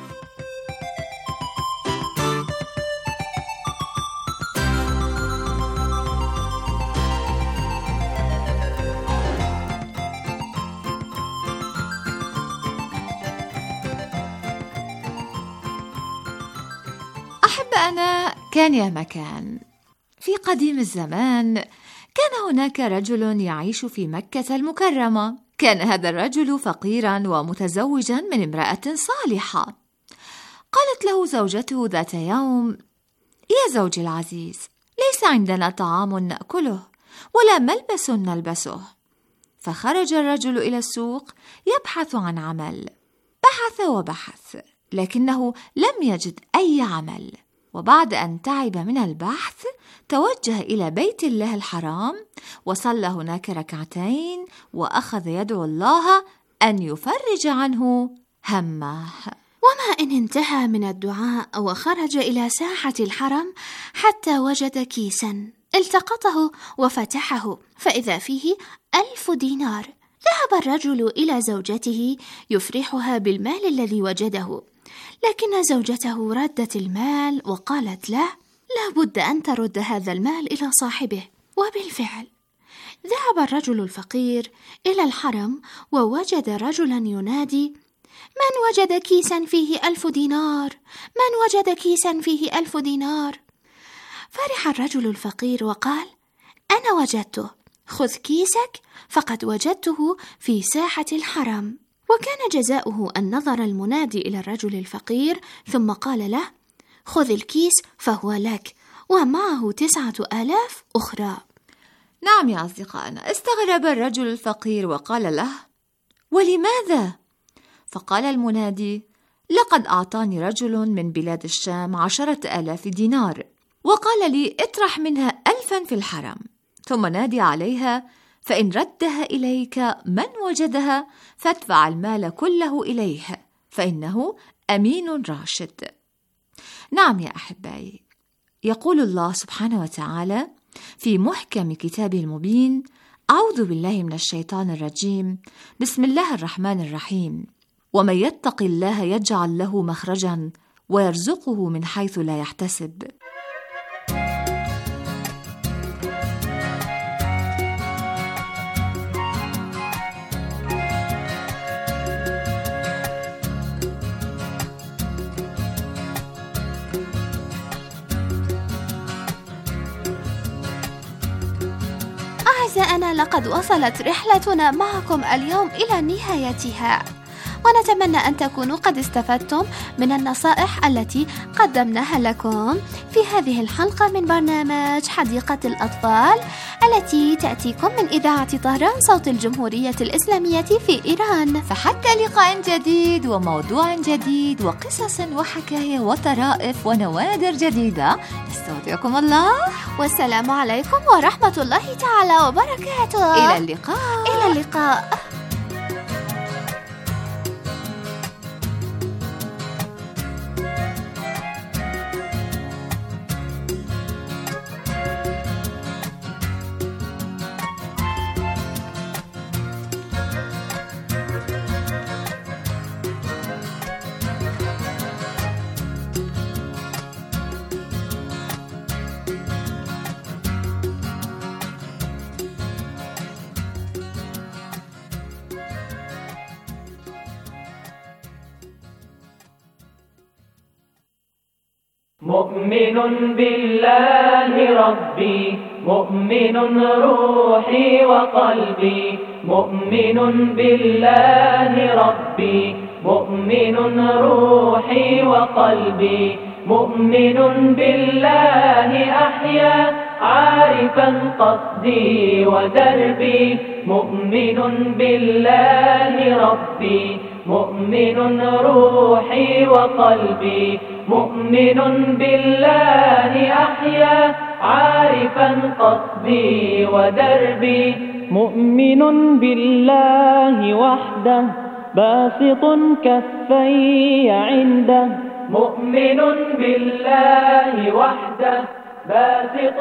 أحبائنا، كان يا مكان، في قديم الزمان كان هناك رجل يعيش في مكة المكرمة. كان هذا الرجل فقيرا ومتزوجا من امرأة صالحة. قالت له زوجته ذات يوم: يا زوجي العزيز، ليس عندنا طعام نأكله ولا ملبس نلبسه. فخرج الرجل إلى السوق يبحث عن عمل. بحث وبحث لكنه لم يجد أي عمل، وبعد أن تعب من البحث توجه إلى بيت الله الحرام وصلى هناك ركعتين وأخذ يدعو الله أن يفرج عنه همه. وما إن انتهى من الدعاء وخرج إلى ساحة الحرم حتى وجد كيسا، التقطه وفتحه فإذا فيه 1000 دينار. ذهب الرجل إلى زوجته يفرحها بالمال الذي وجده، لكن زوجته ردت المال وقالت له: لا بد أن ترد هذا المال إلى صاحبه. وبالفعل ذهب الرجل الفقير إلى الحرم ووجد رجلا ينادي: من وجد كيسا فيه 1000 دينار؟ من وجد كيسا فيه 1000 دينار؟ فرح الرجل الفقير وقال: أنا وجدته، خذ كيسك فقد وجدته في ساحة الحرم. وكان جزاؤه أن نظر المنادي إلى الرجل الفقير ثم قال له: خذ الكيس فهو لك ومعه 9000 أخرى. نعم يا أصدقائنا. استغرب الرجل الفقير وقال له: ولماذا؟ فقال المنادي: لقد أعطاني رجل من بلاد الشام 10,000 دينار، وقال لي: اطرح منها 1,000 في الحرم، ثم نادي عليها، فإن ردها إليك من وجدها فادفع المال كله إليه، فإنه أمين راشد. نعم يا أحبائي، يقول الله سبحانه وتعالى في محكم كتابه المبين: أعوذ بالله من الشيطان الرجيم، بسم الله الرحمن الرحيم: ومن يتق الله يجعل له مخرجا ويرزقه من حيث لا يحتسب. أعزائنا، لقد وصلت رحلتنا معكم اليوم إلى نهايتها، ونتمنى أن تكونوا قد استفدتم من النصائح التي قدمناها لكم في هذه الحلقة من برنامج حديقة الأطفال التي تأتيكم من إذاعة طهران صوت الجمهورية الإسلامية في إيران. فحتى لقاء جديد وموضوع جديد وقصص وحكاية وطرائف ونوادر جديدة، استودعكم الله، والسلام عليكم ورحمة الله تعالى وبركاته. إلى اللقاء. إلى اللقاء. مؤمن بالله ربي، مؤمن روحي وقلبي، مؤمن بالله ربي، مؤمن روحي وقلبي، مؤمن بالله أحيا عارفا قصدي ودربي، مؤمن بالله ربي، مؤمن روحي وقلبي، مؤمن بالله أحيا عارفا قصدي ودربي، مؤمن بالله وحده باسط كفي عنده، مؤمن بالله وحده باسط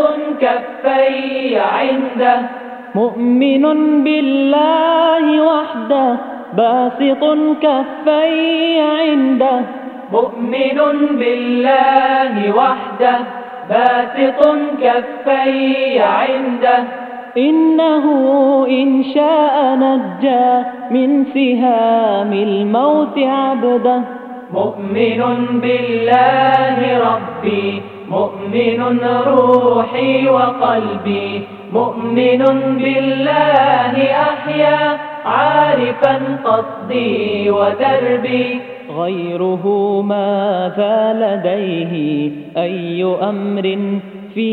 كفي عنده، مؤمن بالله وحده باسط كفي عنده، مؤمن بالله وحده باسط كفي عنده، إنه إن شاء نجى من سهام الموت عبده، مؤمن بالله ربي، مؤمن روحي وقلبي، مؤمن بالله أحيا عارفا قصدي ودربي، غيره ماذا لديه أي أمر في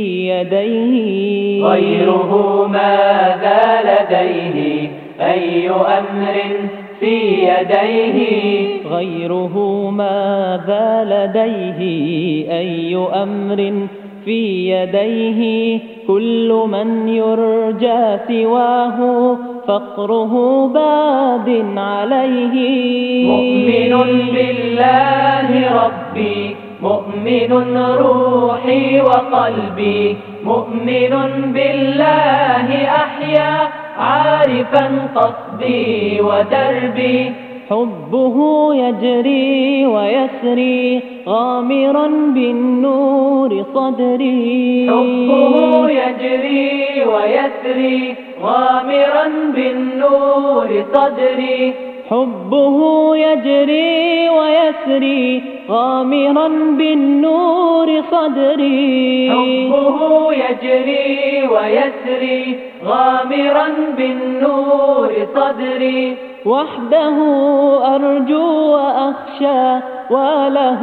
يديه، غيره ماذا لديه أي أمر في يديه، غيره ماذا لديه أي أمر في يديه، كل من يرجى سواه فقره باد عليه، مؤمن بالله ربي، مؤمن روحي وقلبي، مؤمن بالله أحيا عارفا قصدي ودربي، حبه يجري ويسري غامرا بالنور صدري، حبه يجري ويسري غامرا بالنور صدري، حبه يجري ويسري غامرا بالنور صدري، حبه يجري ويسري غامرا بالنور صدري، وحده أرجو وأخشى وله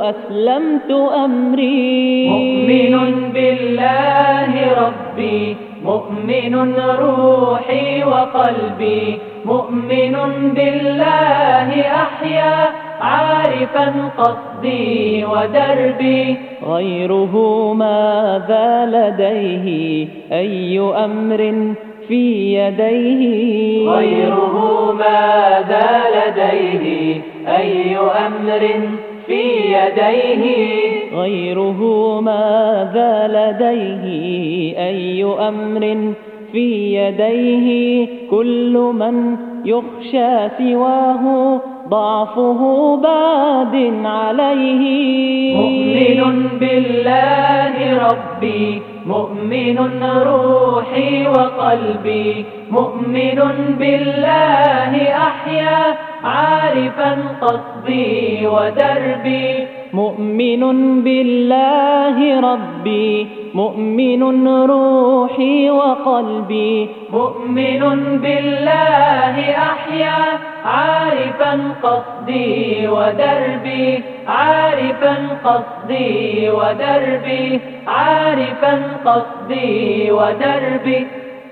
أسلمت أمري، مؤمن بالله ربي، مؤمن روحي وقلبي مؤمن بالله أحيا عارفا قصدي ودربي غيره ماذا لديه أي أمر في يديه غيره ماذا لديه أي أمر في يديه غيره ماذا لديه أي أمر في يديه كل من يخشى سواه ضعفه باد عليه مؤمن بالله ربي مؤمن روحي وقلبي مؤمن بالله أحيا عارفا قصدي ودربي مؤمن بالله ربي مؤمن روحي وقلبي مؤمن بالله أحيا عارفا قصدي ودربي عارفا قصدي ودربي عارفا قصدي ودربي.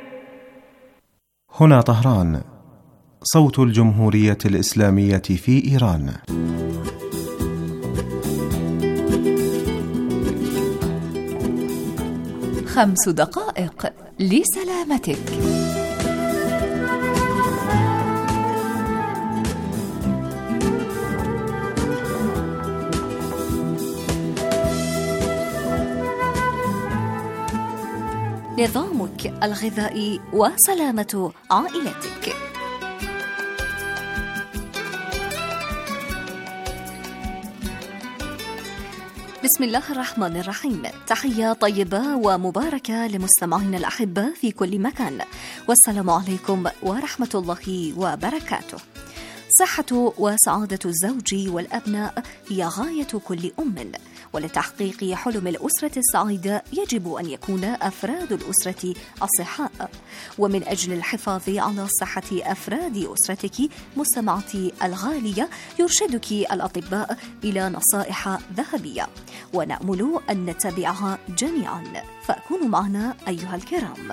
هنا طهران، صوت الجمهورية الإسلامية في إيران. خمس دقائق لسلامتك. نظامك الغذائي وسلامة عائلتك. بسم الله الرحمن الرحيم. تحية طيبة ومباركة لمستمعينا الأحبة في كل مكان، والسلام عليكم ورحمة الله وبركاته. صحة وسعادة الزوج والأبناء هي غاية كل أم، ولتحقيق حلم الأسرة السعيدة يجب أن يكون أفراد الأسرة أصحاء. ومن أجل الحفاظ على صحة أفراد أسرتك مستمعتي الغالية، يرشدك الأطباء إلى نصائح ذهبية، ونأمل أن نتبعها جميعا، فكونوا معنا أيها الكرام.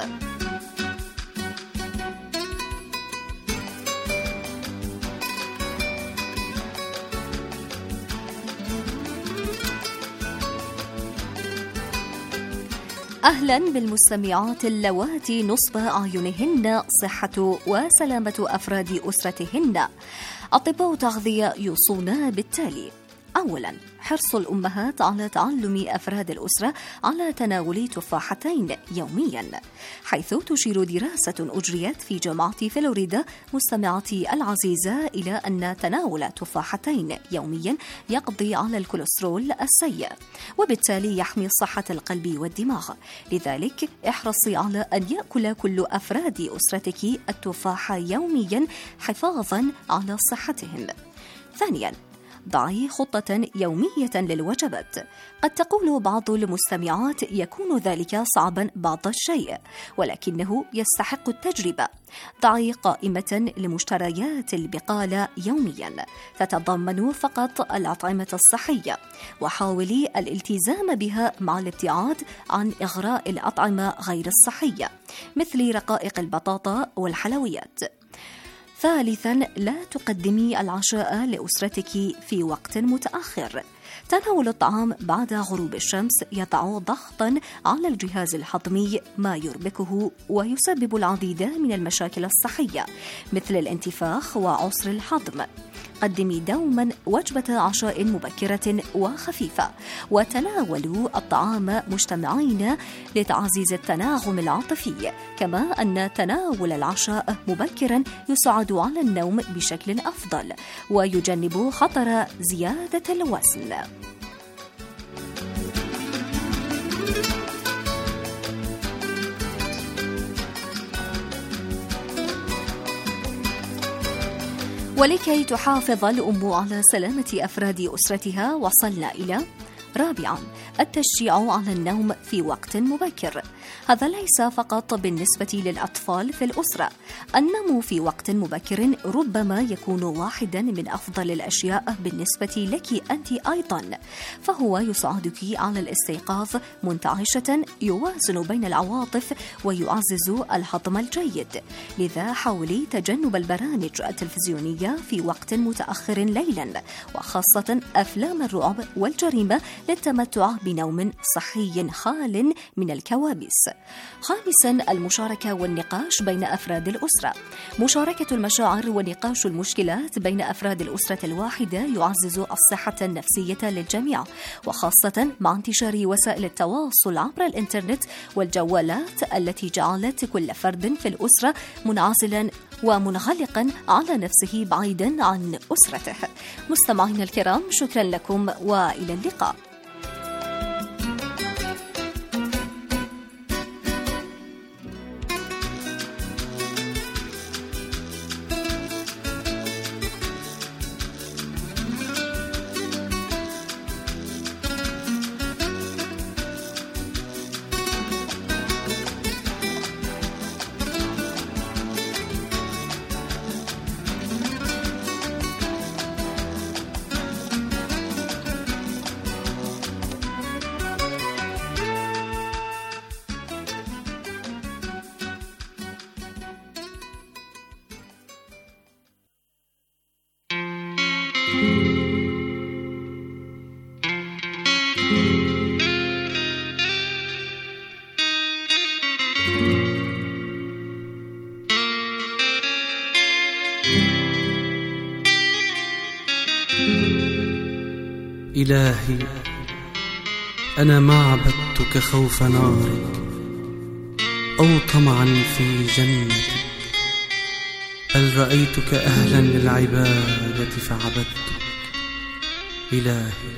أهلا بالمستمعات اللواتي نصب أعينهن صحة وسلامة أفراد أسرتهن. أطباء تغذية يوصون بالتالي: أولا، حرص الأمهات على تعلم أفراد الأسرة على تناول تفاحتين يوميا، حيث تشير دراسة أجريت في جامعة فلوريدا مستمعتي العزيزة إلى أن تناول تفاحتين يوميا يقضي على الكوليسترول السيء، وبالتالي يحمي صحة القلب والدماغ. لذلك احرصي على أن يأكل كل أفراد أسرتك التفاح يوميا حفاظا على صحتهم. ثانيا، ضعي خطة يومية للوجبات. قد تقول بعض المستمعات يكون ذلك صعبا بعض الشيء، ولكنه يستحق التجربة. ضعي قائمة لمشتريات البقالة يوميا تتضمن فقط الأطعمة الصحية، وحاولي الالتزام بها مع الابتعاد عن إغراء الأطعمة غير الصحية مثل رقائق البطاطا والحلويات. ثالثا، لا تقدمي العشاء لأسرتك في وقت متأخر. تناول الطعام بعد غروب الشمس يضع ضغطا على الجهاز الهضمي، ما يربكه ويسبب العديد من المشاكل الصحية مثل الانتفاخ وعسر الهضم. قدمي دوما وجبة عشاء مبكرة وخفيفة، وتناولوا الطعام مجتمعين لتعزيز التناغم العاطفي، كما أن تناول العشاء مبكرا يساعد على النوم بشكل أفضل ويجنب خطر زيادة الوزن. ولكي تحافظ الأم على سلامة أفراد أسرتها، وصلنا إلى رابعا، التشجيع على النوم في وقت مبكر. هذا ليس فقط بالنسبة للأطفال في الأسرة، النوم في وقت مبكر ربما يكون واحدا من أفضل الأشياء بالنسبة لك أنت أيضا، فهو يساعدك على الاستيقاظ منتعشة، يوازن بين العواطف ويعزز الهضم الجيد. لذا حاولي تجنب البرامج التلفزيونية في وقت متأخر ليلا، وخاصة أفلام الرعب والجريمة، للتمتع بنوم صحي خال من الكوابيس. خامسا، المشاركة والنقاش بين أفراد الأسرة. مشاركة المشاعر ونقاش المشكلات بين أفراد الأسرة الواحدة يعزز الصحة النفسية للجميع، وخاصة مع انتشار وسائل التواصل عبر الإنترنت والجوالات التي جعلت كل فرد في الأسرة منعزلا ومنغلقا على نفسه بعيدا عن أسرته. مستمعينا الكرام، شكرا لكم وإلى اللقاء. إلهي، أنا ما عبدتك خوف نارك أو طمعا في جنتك، بل رأيتك أهلا للعبادة فعبدتك. إلهي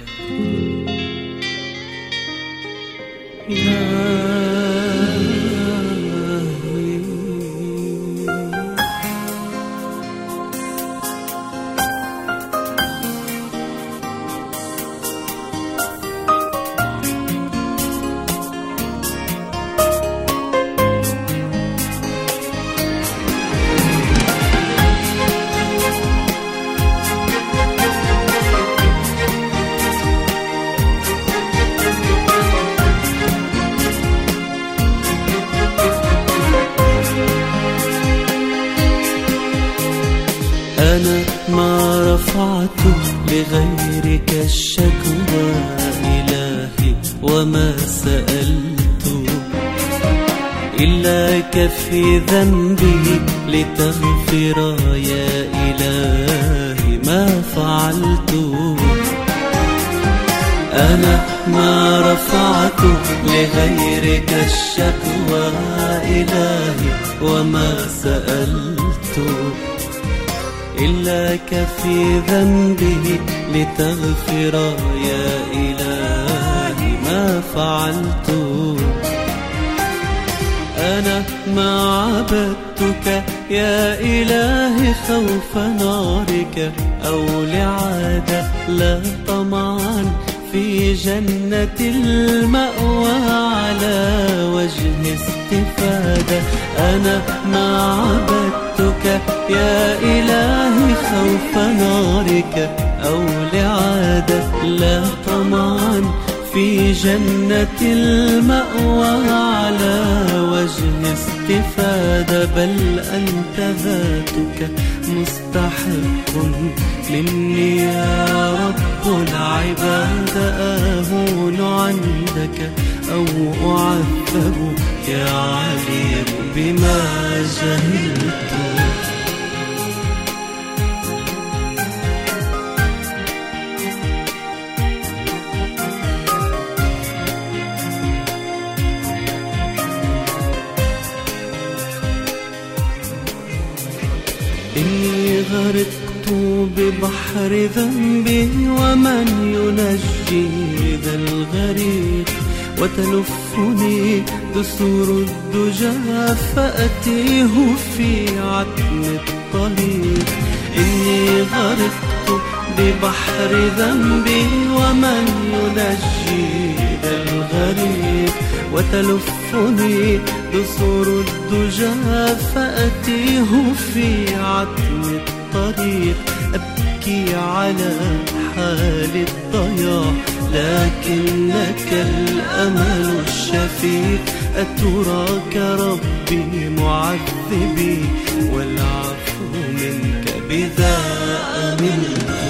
أنا ما رفعت لغيرك الشكوى إلهي، وما سألت إلاك في ذنبي لتغفر يا إلهي ما فعلت. أنا ما رفعت لغيرك الشكوى إلهي، وما سألت إلاك في ذنبه لتغفر يا إلهي ما فعلت. أنا ما عبدتك يا إلهي خوف نارك أو لعادة، لا طمعا في جنة المأوى على وجه استفادة. أنا ما عبدتك يا إلهي خوف نارك أو لعادة، لا طمعا في جنة المأوى على وجه استفادة، بل أنت ذاتك مستحق مني يا رب العباد. أهون عندك أو أعذب يا عليم بما جهلت. إني غرقت ببحر ذنبي، ومن ينجي ذا الغريق؟ وتلفني دسور الدجى فأتيه في عتم الطريق. إني غرقت ببحر ذنبي ومن ينجي ذا الغريب وتلفني دثور الدجى فأتيه في عتم الطريق أبكي على حال الضياع لكنك الأمل الشفيق أتراك ربي معذبي والعفو منك بذا أمنت